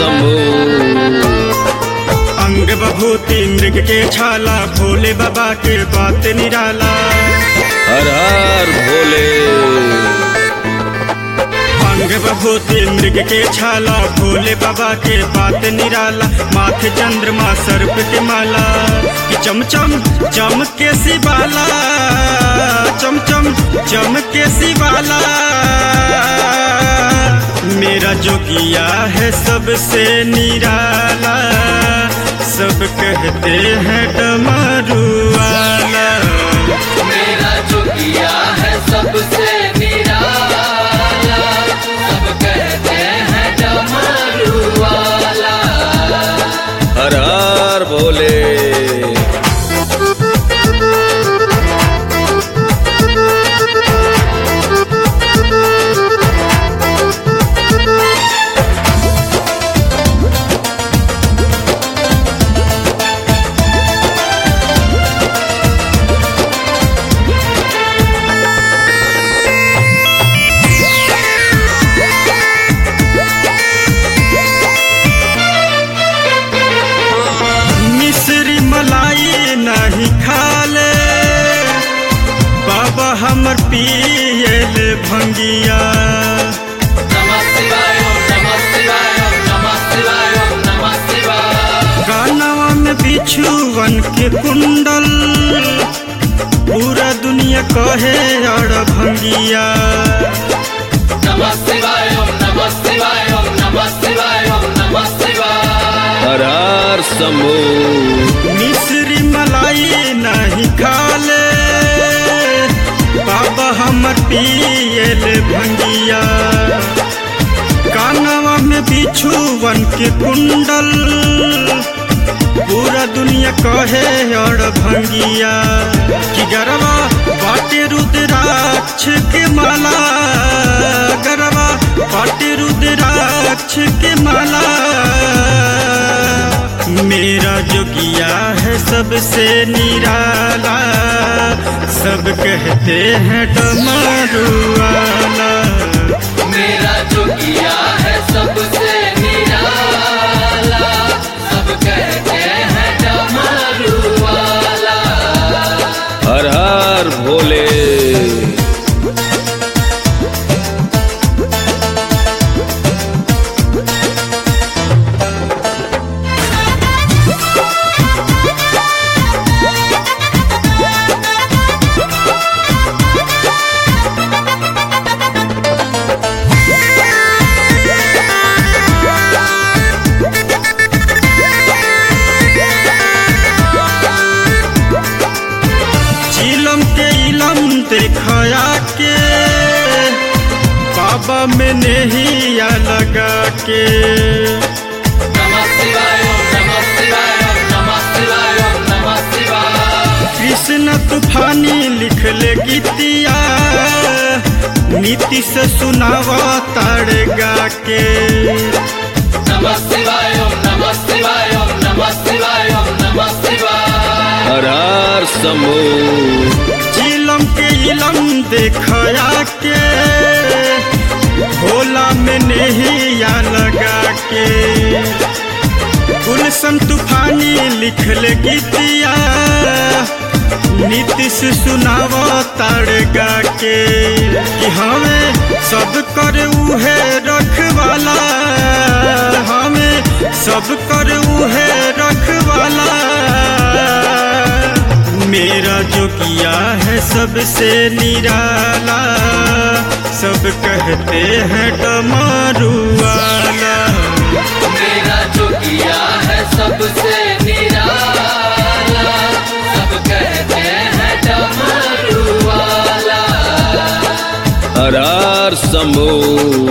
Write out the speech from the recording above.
शंभू। अंग बभूति मृग के छाला, भोले बाबा के बात निराला। हर हर भोले। अंग बभूति मृग के छाला, भोले बाबा के बात निराला। माथे चंद्रमा सर्प के माला, कि चमचम चमके शिवाला, चमचम चमके शिवाला। मेरा जोगिया है सबसे निराला, सब कहते हैं डमरू वाला। मेरा जोगिया है सबसे निराला, सब कहते हैं डमरू वाला। हर हर भोले। नहीं खाले बाबा हमर पियल भंगिया। नमः शिवाय ओम नमः शिवाय ओम नमः शिवाय ओम नमः शिवाय। कानवा में बिछुवन के कुंडल, पूरा दुनिया कहे अड़ भंगिया। नमः शिवाय ओम नमः शिवाय ओम नमः शिवाय ओम नमः शिवाय। हर हर शंभू। मिश्री मलाई नहीं खाले बाबा हमर पियल भंगिया। कानवा में बिछुवन के कुंडल, पूरा दुनिया कहे और भंगिया। कि गरबा बाटे रुद्राक्ष के माला, गरबा बाटे रुद्राक्ष के माला। मेरा जोगिया है सबसे निराला, सब कहते हैं डमरू वाला। मेरा जोगिया है सबसे निराला, सब कहते हैं डमरू वाला। हर हर भोले। देखया के बाबा में नहिया लगा के। नमः शिवाय ओम नमः शिवाय ओम नमः शिवाय ओम नमः शिवाय। कृष्ण तूफानी लिख ले गीतिया, नीति से सुनावा ताड़ गा के। नमः शिवाय ओम नमः शिवाय ओम नमः शिवाय ओम नमः शिवाय। हर हर शंभू। चिलम के इलम देखया के, भोला में नहिया लगा के। गुलशन तूफानी लिख ले गीतिया, नीतीश सुनावा ताड़ गा के। कि हमें सब कर उहे रखवाला, हमें सब कर उहे रखवाला। मेरा जोगिया है सबसे निराला, सब कहते हैं डमरू वाला। मेरा जोगिया है सबसे निराला, सब कहते हैं डमरू वाला। हर हर शंभू।